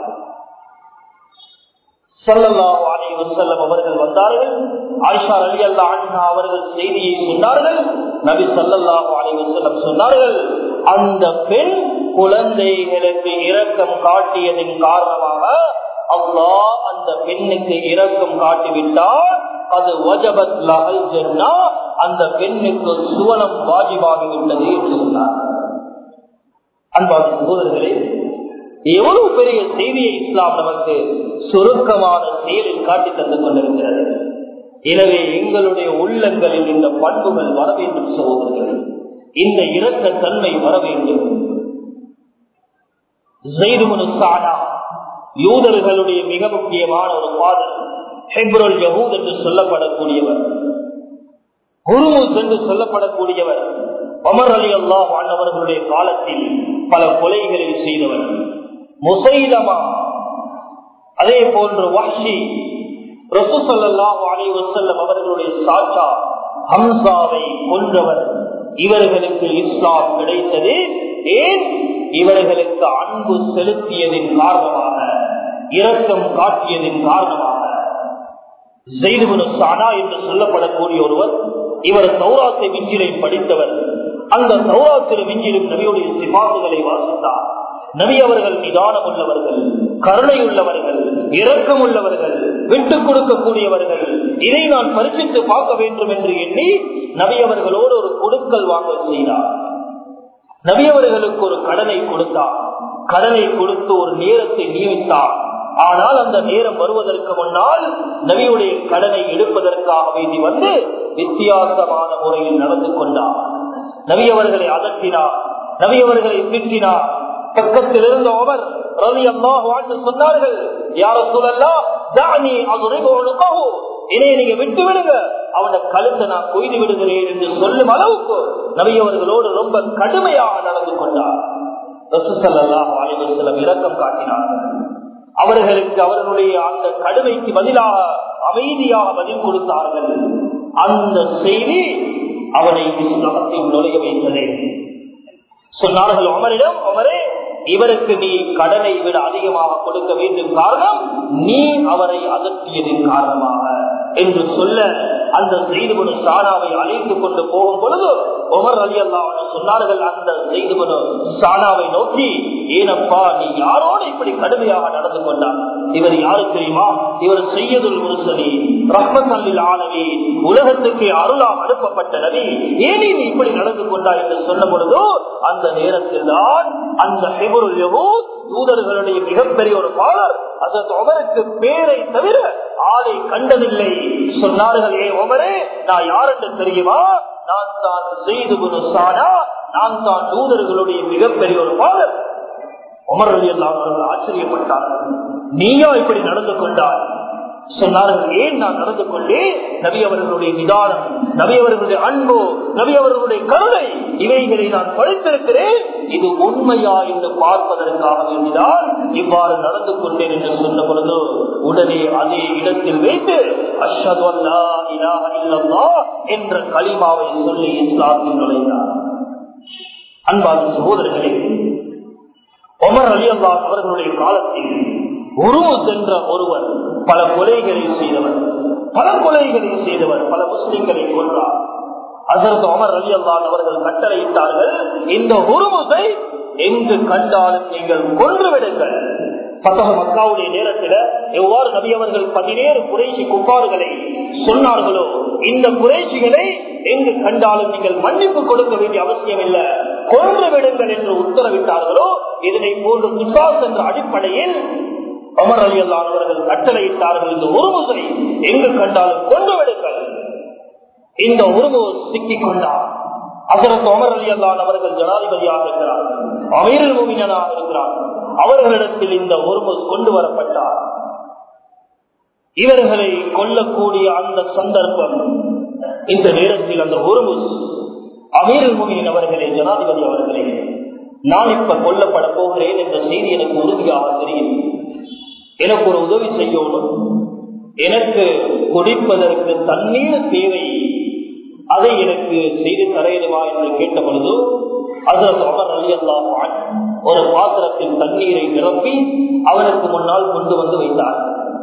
ஸல்லல்லாஹு அலைஹி வஸல்லம் அவர்கள் வந்தார்கள். ஆயிஷா ரலியல்லாஹு அன்ஹா அவர்கள் செய்தியை சொன்னார்கள். நபி ஸல்லல்லாஹு அலைஹி வஸல்லம் சொன்னார்கள், அந்த பெண் குழந்தைகளுக்கு இரக்கம் காட்டியதின் காரணமாக அல்லாஹ் அந்த பெண்ணுக்கு இரக்கம் காட்டிவிட்டால் அது வஜபத் லஹல் ஜன்னah, அந்த பெண்ணுக்கு சுவனம் வாஜிபாகிவிட்டது என்று சொன்னார். அன்பான சகோதரர்களே, எவ்வளவு பெரிய செய்தியை இஸ்லாம் நமக்கு சுருக்கமான செயலில் காட்டி தந்து கொண்டிருக்கிறது. எனவே எங்களுடைய உள்ளங்களில் இந்த பண்புகள் வர வேண்டும் சகோதரர்கள், இந்த இரக்க தன்மை வர வேண்டும். ஸைத் இப்னு ஸஅதா யூதர்களுடைய மிக முக்கியமான ஒரு ஃபாதர், ஹிப்ருல் யஹூத் என்று சொல்லப்படக்கூடியவர், ஹுர்முஸ் என்று சொல்லப்படக்கூடியவர். உமர் ரலியல்லாஹு அன்ஹு அவர்களுடைய காலத்தில் பல கொலைகளை செய்தவர். முசைலமா, அதே போன்று வஹ்ஷி, ரசூல் ஸல்லல்லாஹு அலைஹி வஸல்லம் அவர்களுடைய சாச்சா ஹம்சாவை கொன்றவர். இவர்களுக்கு இஸ்லாம் கிடைத்தது ஏன்? இவர்களுக்கு அன்பு செலுத்தியதின் காரணமாக, இரக்கம் காட்டியதின் காரணமாக. ஸைத் இப்னு ஸஅனா என்று சொல்லப்படக்கூடிய ஒருவர், இவர் தௌராத்தை இஞ்சிலை படித்தவர். அந்த தௌராத்தில் இஞ்சிலும் நபியுடைய சிபாத்துகளை வாசித்தார். நபி அவர்கள் நிதானம் உள்ளவர்கள், கருணை உள்ளவர்கள், இரக்கம் உள்ளவர்கள், விட்டுக் கொடுக்கக்கூடியவர்கள். இதை நான் பரிசித்து பார்க்க வேண்டும் என்று எண்ணி நபி அவர்களோடு ஒரு கொடுக்கல் வாங்கல் செய்தார். நபி அவர்களுக்கு ஒரு கடனை கொடுத்தார். கடனை கொடுத்து ஒரு நேரத்தை நியமித்தார். ஆனால் அந்த நேரம் வருவதற்கு முன்னால் நபியுடைய கடனை எடுப்பதற்காக வேண்டி வந்து வித்தியாசமான முறையில் நடந்து கொண்டார். நபி அவர்களை அதட்டினார், நபி அவர்களை திட்டினார். பக்கத்தில் இருந்த அவர் ரலியல்லாஹு அன்ஹு சொன்னார்கள், யா ரசூலல்லாஹ் தஅனி அضربه عنقه, இதை நீங்க விட்டு விடுங்க, அவன கழுத்தை நான் கொய்து விடுகிறேன் என்று சொல்லும் அளவுக்கு நபி அவர்களோடு ரொம்ப கடுமையாக நடந்து கொண்டார். ரசூல் ஸல்லல்லாஹு அலைஹி வஸல்லம் இரக்கம் காட்டினார்கள். அவர்களுக்கு அவர்களுடைய அந்த கடுமைக்கு பதிலாக அமைதியாக பதில் கொடுத்தார்கள். அந்த செய்தி அவனை இஸ்லாத்தில் நுழைய வைத்தது. சொன்னார்கள் உமரிடம், உமரே, இவருக்கு நீ கடனை விட அதிகமாக கொடுக்க வேண்டும், காரணம் நீ அவரை அதட்டியதின் காரணமாக என்று சொல்ல, அந்த ஸைத் இப்னு ஸஅனாவை அழைத்துக் கொண்டு போகும் பொழுது உமர் ரலியல்லாஹு அன்ஹு சொன்னார்கள் அந்த ஸைத் இப்னு ஸஅனாவை நோக்கி, ஏனப்பா நீ யாரோடு இப்படி கடுமையாக நடந்து கொண்டார்? இவர் யாரு தெரியுமா? இவர் சய்யதுல் முர்ஸலீன், ரஹ்மத்துல் லில் ஆலமீன், உலகத்துக்கு அருளாக அனுப்பப்பட்ட நபி, ஏன் நீ இப்படி நடந்து கொண்டாய் என்று சொன்ன பொழுது அந்த நேரத்தில் தான் அந்த ஹிப்ருல் யஹூத் யூதர்களுடைய மிகப்பெரிய ஒரு பாலர் ஹஜ்ரத் உமருக்கு பேரை தவிர ஆளை கண்டதில்லை. சொன்னார்கள், ஏ உமரே, நான் யார் என்று தெரியுமா? நான் தான் ஸைத் இப்னு ஸஅனா, நான் தான் யூதர்களுடைய மிகப்பெரிய ஒரு பாலர். உமர் ரலியல்லாஹு அன்ஹு ஆச்சரியப்பட்டார்கள், நீயா இப்படி நடந்து கொண்டாய்? சொன்னார்கள், ஏன் நான் நடந்து கொண்டேன்? நபி அவர்களுடைய நிதானம், நபி அவர்களுடைய அன்பு, நபி அவர்களுடைய கருணை, இவைகளை நான் படித்திருக்கிறேன். இது உண்மையா என்று பார்ப்பதற்காக வேண்டிதான் இவ்வாறு நடந்து கொண்டேன் என்று சொன்ன பொழுது உடனே அதே இடத்தில் வைத்து அஷ்ஹது அல்லா இலாஹ இல்லல்லாஹ் என்ற கலிமாவை சொல்லி இஸ்லாத்தில் நுழைந்தார். அன்பார்ந்த சகோதரர்களே, உமர் ரலியல்லாஹு அவர்களுடைய காலத்தில் உருஸ் என்ற ஒருவர் பல கொலைகளை செய்தவர், பல முஸ்லிம்களை கொன்றார். ஹஜ்ரத் உமர் ரலியல்லாஹு அவர்கள் கட்டளையிட்டார்கள், இந்த உருமுஸை எங்கு கண்டாலும் நீங்கள் கொன்று விடுங்கள். ஃபத்ஹ் மக்காவுடைய நேரத்தில் எவ்வாறு நபி அவர்கள் 17 குறைஷி குஃபார்களை சொன்னார்களோ, இந்த குறைஷிகளை எங்கு கண்டாலும் நீங்கள் மன்னிப்பு கொடுக்க வேண்டிய அவசியம் இல்லை, கொன்று விடுங்கள் என்று உத்தரவிட்டார்களோ, இதனை போன்று கிசாஸ் என்ற அடிப்படையில் உமர் ரலியல்லாஹு அவர்கள் கட்டளையிட்டார்கள், இந்த உருமுஸை எங்கு கண்டாலும் கொன்று விடுங்கள். இந்த உருமுஸ் சிக்கிக் கொண்டார். ஹஜ்ரத் உமர் ரலியல்லாஹு அவர்கள் ஜனாதிபதியாக இருக்கிறார், அமீருல் முஃமினீனாக இருக்கிறார். அவர்களிடத்தில் இந்த உருமுஸ் கொண்டு வரப்பட்டார். இவர்களை கொல்லக்கூடிய அந்த சந்தர்ப்பம், இந்த நேரத்தில் அந்த உருமுஸ் அமீருல் முஃமினீன் அவர்களே, ஜனாதிபதி அவர்களே, நான் இப்ப கொல்லப்பட போகிறேன் என்ற செய்தி எனக்கு உறுதியாக தெரியும். எனக்கு ஒரு உதவி செய்யணும், எனக்கு குடிப்பதற்கு தண்ணீர் தேவை, அதை எனக்கு செய்து தரையிடுமா என்று கேட்ட பொழுது ஹஜ்ரத் உமர் ரலியல்லாஹு அன்ஹு ஒரு பாத்திரத்தில் தண்ணீரை நிரப்பி அவருக்கு முன்னால் கொண்டு வந்து வைத்தார்.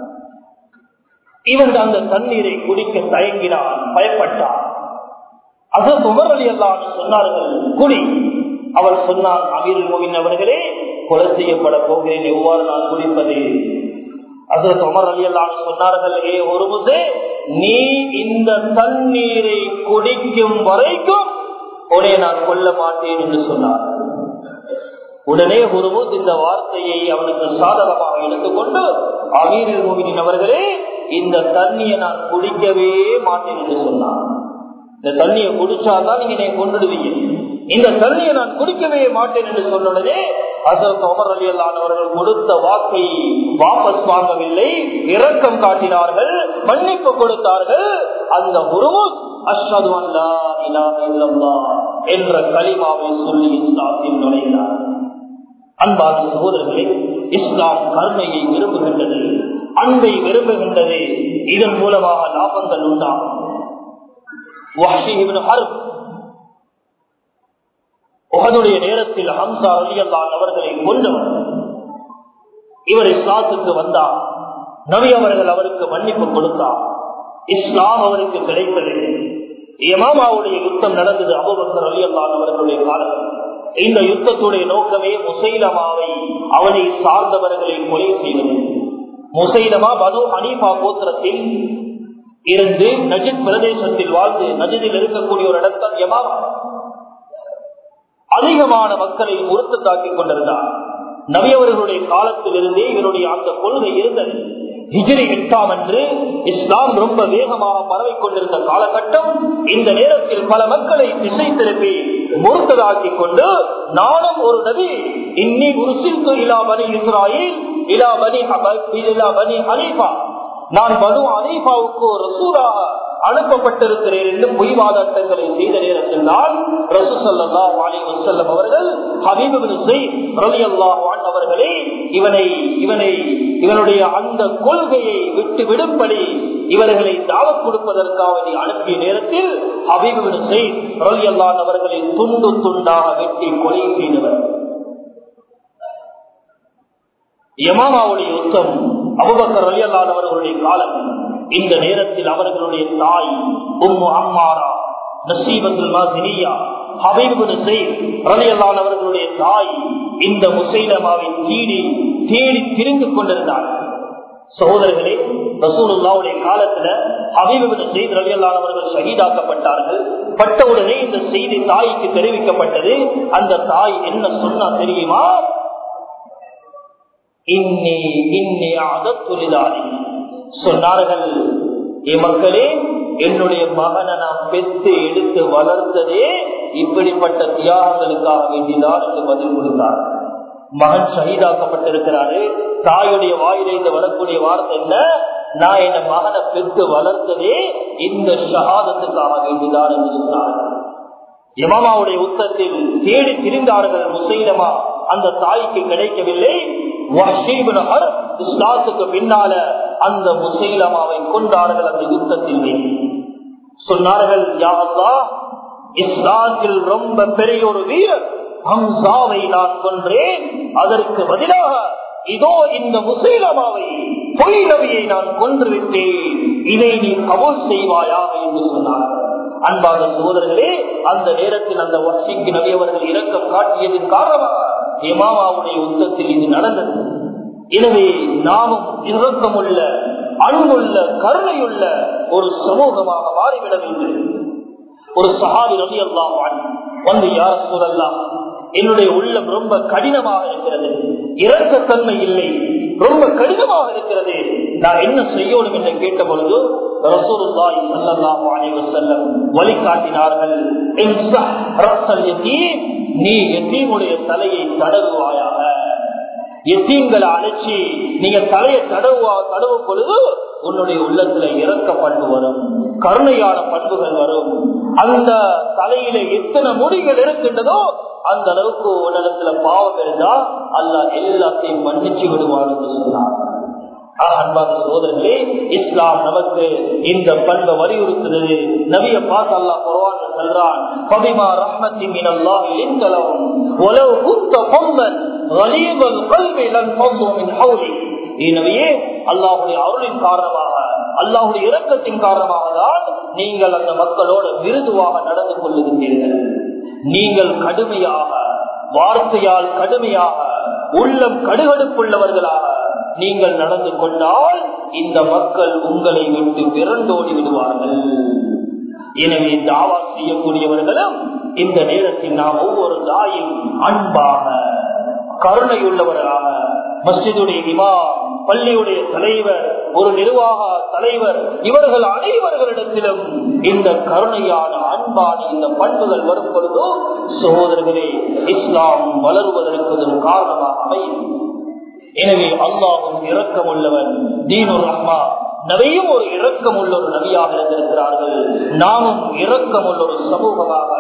இவன் அந்த தண்ணீரை குடிக்க தயங்கினான், பயப்பட்டான். ஹஜ்ரத் உமர் ரலியல்லாஹு அன்ஹு சொன்னார்கள், குடி. அவர் சொன்னான், அமீருல் முஃமினீன் அவர்களே, கொலை செய்யப்பட போகிறேன், எவ்வாறு நான் குடிப்பது? ஹஜ்ரத் உமர் ரலியல்லாஹு அன்ஹு சொன்னார்கள், ஏ உருமுஸே, நீ இந்த தண்ணீரை குடிக்கும் வரைக்கும் உடனே நான் கொல்ல மாட்டேன் என்று சொன்னார். உடனே உருமுஸ் இந்த வார்த்தையை அவனுக்கு சாதகமாக எடுத்துக்கொண்டு, அமீருல் முஃமினீன் அவர்களே, இந்த தண்ணியை நான் குடிக்கவே மாட்டேன் என்று சொன்னார். இந்த தண்ணியை குடிச்சாதான் நீங்க என்னை கொண்டுடுவீங்க, இந்த தண்ணியை நான் குடிக்கவே மாட்டேன் என்று சொன்னதே ஹஜ்ரத் உமர் ரலியல்லாஹு அன்ஹு அவர்கள் கொடுத்த வாக்கை வாபஸ் வாங்கவில்லை, இரக்கம் காட்டினார்கள், மன்னிப்பு கொடுத்தார்கள். அந்த உருமுஸ் அஷ்ஹது அல்லா இலாஹ இல்லல்லாஹ் என்ற கலிமாவை சொல்லி இஸ்லாத்தில் நுழைந்தார். அன்பான சகோதரர்களே, இஸ்லாம் கருணையை விரும்புகின்றது, அன்பை விரும்புகின்றது. இதன் மூலமாக லாபங்கள் உண்டாகும். வஹ்ஷி இப்னு ஹர்ப் உஹதுடைய நேரத்தில் ஹம்சா ரலியல்லாஹு அவர்களை கொன்றவர். இவர் இஸ்லாத்துக்கு வந்தார். நபி அவர்கள் அவருக்கு மன்னிப்பு கொடுத்தார். இஸ்லாம் அவருக்கு கிடைப்பதில்லை. யமாமாவுடைய யுத்தம் நடந்தது அபூபக்கர் ரலியல்லாஹு அவர்களுடைய காலம். இந்த யுத்தத்துடைய நோக்கமே முசைலமாவை, அவனை சார்ந்தவர்களை கொலை செய்வது. முசைலமா பனு ஹனீஃபா கோத்திரத்தில் இருந்து நஜித் பிரதேசத்தில் வாழ்ந்து, நஜிதில் இருக்கக்கூடிய ஒரு இடத்தில் யமாமா அதிகமான மக்களை முறுத்து தாக்கிக் கொண்டிருந்தார். நபி அவர்களுடைய காலத்தில் இருந்தே இவருடைய அந்த கொள்கை இருந்தது. ஹிஜ்ரி 8ஆம் அன்று இஸ்லாம் ரொம்ப வேகமாக பரவிக் கொண்டிருந்த காலகட்டம். இந்த நேரத்தில் பல மக்களை திசை திருப்பி முறுத்ததாக்கிக் கொண்டு, நானும் ஒரு நபி, இன்னி உர்சில்து இலா பனி இஸ்ராயீல் இலா பனி ஹனீஃபா, நான் பனு ஹனீஃபாவுக்கு ஒரு ரசூலாக அனுப்பப்பட்டிருக்கிறேன் என்று பொய்வாதங்களை செய்த நேரத்தில் தான் ரசூல் ஸல்லல்லாஹு அலைஹி வஸல்லம் அவர்கள் ஹபீப் இப்னு ஸைத் ரலியல்லாஹு அன்ஹு அவர்களே இவனுடைய அந்த கொள்கையை விட்டு விடும்படி இவர்களை தாவத் கொடுப்பதற்காக அனுப்பிய நேரத்தில் ஹபீப் இப்னு ஸைத் ரலியல்லாஹு அன்ஹு அவர்களை துண்டு துண்டாக வெட்டி கொலை செய்தவர். யமாமாவுடைய யுத்தம் அபூபக்கர் ரலியல்லாஹு அன்ஹு அவர்களுடைய காலம். இந்த நேரத்தில் அவர்களுடைய தாய் உம்மு அம்மாரா நசீபத்துல் மாசினியா ஹபீப் இப்னு ஸைத் ரலியல்லாஹு அன்ஹு அவர்களுடைய தாய் இந்த முசைலமாவை தேடி திரிந்து கொண்டிருந்தார். சகோதரர்களே, ரசூலுல்லாஹ்வுடைய காலத்துல ஹபீப் இப்னு ஸைத் ரலியல்லாஹு அன்ஹு அவர்கள் ஷஹீதாக்கப்பட்டார்கள். பட்டவுடனே இந்த செய்தி தாய்க்கு தெரிவிக்கப்பட்டது. அந்த தாய் என்ன சொன்னா தெரியுமா? சொன்னார்கள், மக்களே, என்னுடைய மகனை நான் பெற்று எடுத்து வளர்த்ததே இப்படிப்பட்ட தியாகங்களுக்காக வேண்டிதான் என்று பதில் கொடுத்தார். மகன் ஷஹீதாக்கப்பட்டிருக்கிறாரு. தாயுடைய வாயிலிருந்து வரக்கூடிய வார்த்தை என்ன? நான் என் மகனை பெற்று வளர்த்ததே இந்த ஷஹாதத்துக்காக வேண்டிதான் என்று சொன்னார். யமாமாவுடைய யுத்தத்தில் தேடி திரிந்தார்கள். முசைலமா அந்த தாய்க்கு கிடைக்கவில்லை. வஹ்ஷி இப்னு ஹர்ப் இஸ்லாத்துக்கு பின்னால அந்த முசைலமாவை கொண்டார்கள். அந்த யுத்தத்தில் சொன்னார்கள், யா அல்லாஹ், இஸ்லாத்தில் ரொம்ப பெரிய ஒரு வீரர் ஹம்சாவை நான் கொன்றேன், அதற்கு பதிலாக இதோ இந்த முசைலமாவை, பொய் நபியை நான் கொன்றுவிட்டேன், இதை நீ கபூல் செய்வாயாக என்று சொன்னார்கள். அன்பான சகோதரர்களே, அந்த நேரத்தில் அந்த வஹ்ஷிக்கு நபி அவர்கள் இரக்கம் காட்டியதன் காரணமாக யமாமாவுடைய யுத்தத்தில் இது நடந்தது. எனவே நாமும் இரக்கமுள்ள, அன்புள்ள, கருணையுள்ள ஒரு சமூகமாக மாறிவிட வேண்டும். ஒரு சஹாபி ரலியல்லாஹு அன்ஹு வந்து, யா ரசூலல்லாஹ், என்னுடைய உள்ளம் ரொம்ப கடினமாக இருக்கிறது, இரக்கத்தன்மை இல்லை, ரொம்ப கடினமாக இருக்கிறது, நான் என்ன செய்யணும் என்று கேட்ட பொழுது ரசூலுல்லாஹி ஸல்லல்லாஹு அலைஹி வஸல்லம் வழிகாட்டினார்கள். இம்ஸஹ் ரஸல் யதீம், நீ யதீமுடைய தலையை தடவுவாயாக. யதீம்களை அழைச்சி நீங்க தலையை தடவும் பொழுது உன்னுடைய உள்ளத்துல இரக்க பண்பு வரும், கருணையான பண்புகள் வரும். அந்த தலையில எத்தனை முடிகள் இருக்கின்றதோ அந்த அளவுக்கு உன்னிடத்துல பாவம் இருந்தா அல்லாஹ் எல்லாத்தையும் மன்னிச்சு விடுவான் என்று சொன்னார். அன்பான சகோதரர்களே, இஸ்லாம் நமக்கு இந்த பண்பை வலியுறுத்துகிறது. நபியை பார்த்து அல்லாஹ் குர்ஆன்ல சொல்றான், ஃபபிமா ரஹ்மத்தின் மினல்லாஹி லின்த லஹும் வலவ் குன்த ஃபம்மன் கலீபல் கல்பி லன் ஃபது மின் ஹவ்லி. நபியே, அல்லாஹ்வுடைய அருளின் காரணமாக, அல்லாஹ்வுடைய இரக்கத்தின் காரணமாக தான் நீங்கள் அந்த மக்களோடு மிருதுவாக நடந்து கொள்ளுகின்றீர்கள். நீங்கள் கடுமையாக, வார்த்தையால் கடுமையாக, உள்ளம் கடுகடுப்புள்ளவர்களாக நீங்கள் நடந்து கொண்டால் இந்த மக்கள் உங்களை விட்டு விரண்டோடி விடுவார்கள். எனவே தாவா செய்யக்கூடியவர்களும் இந்த நேரத்தில் நாம் ஒவ்வொரு தாயும் அன்பாக, கருணையுள்ளவர்களாக, மஸ்ஜிதுடைய இமாம், பள்ளியுடைய தலைவர், ஒரு நிர்வாக தலைவர், இவர்கள் அனைவர்களிடத்திலும் இந்த கருணையான, அன்பான இந்த பண்புகள் வரும் பொழுதோ சகோதரர்களே, இஸ்லாம் வளருவதற்கு ஒரு காரணமாக அமையும். எனவே அல்லாஹ்வும் இரக்கம் உள்ளவன், தீனுர் ரஹ்மா, நபியும் ஒரு இரக்கம் உள்ள ஒரு நபியாக இருந்திருக்கிறார்கள். நாமும் இரக்கம் உள்ள ஒரு சமூகமாக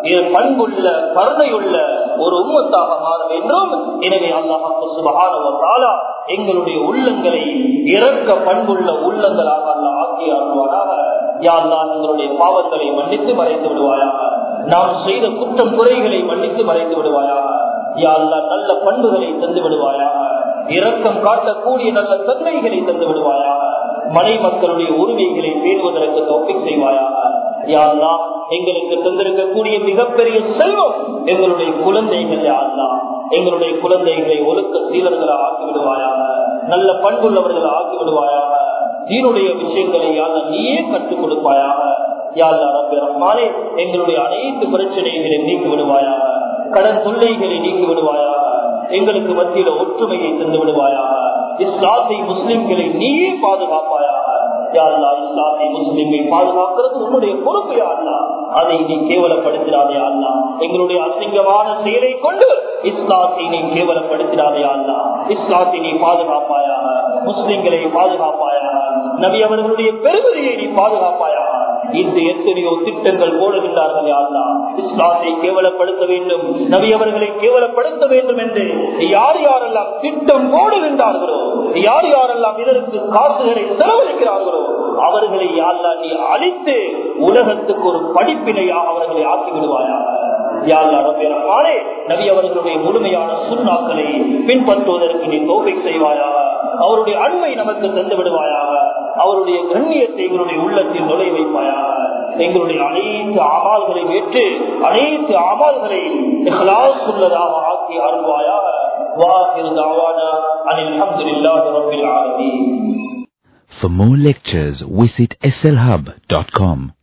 பண்புள்ள கருணையுள்ள ஒரு உம்மத்தாக மாற வேண்டும். எனவே அல்லாஹ் சுப்ஹானஹு வ தஆலா எங்களுடைய உள்ளங்களை இரக்க பண்புள்ள உள்ளங்களாக அல்லாஹ் ஆக்கி அருள்வானாக. யா அல்லாஹ் எங்களுடைய பாவங்களை மன்னித்து மறைத்து விடுவாயாக. நாம் செய்த குற்றம் குறைகளை மன்னித்து மறைத்து விடுவாயாக. யா அல்லாஹ் நல்ல பண்புகளை தந்து விடுவாயாக. இரக்கம் காட்டக்கூடிய நல்ல தன்மைகளை தந்து விடுவாயாக. மனை மக்களுடைய உரிமைகளை பேணுவதற்கு தௌஃபீக் செய்வாயாக. யா அல்லாஹ் எங்களுக்கு தந்திருக்கக்கூடிய மிகப்பெரிய செல்வம் எங்களுடைய குழந்தைகள். யா அல்லாஹ் எங்களுடைய குழந்தைகளை ஒழுக்க சீலர்களை ஆக்கி விடுவாயாக. நல்ல பண்புள்ளவர்களை ஆக்கி விடுவாயாக. தீனுடைய விஷயங்களை யாழ் நீயே கற்றுக் கொடுப்பாயாக. யாழ் ரப்பே ரஹ்மானே எங்களுடைய அனைத்து பிரச்சனைகளை நீக்கி விடுவாயாக. கடன் தொல்லைகளை நீக்கி விடுவாயாக. எங்களுக்கு மத்தியில ஒற்றுமையை தந்து விடுவாயாக. இஸ்லாத்தை முஸ்லிம்களை நீயே பாதுகாப்பாயாக. யா அல்லாஹ் இஸ்லாத்தை முஸ்லிமை பாதுகாக்கிறது உன்னுடைய பொறுப்பு. யா அல்லாஹ் அதை நீ கேவலப்படுத்திடாதே. யா அல்லாஹ் எங்களுடைய அசிங்கமான செயலை கொண்டு இஸ்லாத்தை நீ கேவலப்படுத்திடாதே. யா அல்லாஹ் இஸ்லாத்தை நீ பாதுகாப்பாயாக. முஸ்லிம்களை பாதுகாப்பாயாக. நபி அவர்களுடைய பெருமதியை நீ பாதுகாப்பாயாக. இந்த எத்தனையோ திட்டங்கள் போடுகின்றார்கள். யா அல்லாஹ் இஸ்லாத்தை கேவலப்படுத்த வேண்டும், நபி அவர்களை கேவலப்படுத்த வேண்டும் என்று யார் யாரெல்லாம் திட்டம் போடுகின்றார்களோ, யார் யாரெல்லாம் இதற்கு காசுகளை செலவழிக்கிறார்களோ அவர்களை யா அல்லாஹ் நீ அழித்து உலகத்துக்கு ஒரு படிப்பினையாக அவர்களை ஆக்கி விடுவாயாக. யா அல்லாஹ் ரப்பே ரஹ்மானே நபி அவர்களுடைய முழுமையான சுன்னாக்களை பின்பற்றுவதற்கு நீ தௌஃபீக் செய்வாயாக. அவருடைய அன்பை நமக்கு தந்து விடுவாயாக. அவருடைய கண்ணியத்தை எங்களுடைய உள்ளத்தில் நுழை வைப்பாயாக. எங்களுடைய அனைத்து அமால்களை ஏற்று அனைத்து அமால்களை இக்லாஸ் உள்ளதாக ஆக்கி அருள்வாயாக. வாஹிரு தஅவானா அனில் ஹம்துலில்லாஹி ரப்பில் ஆலமீன். For more lectures, visit slhub.com.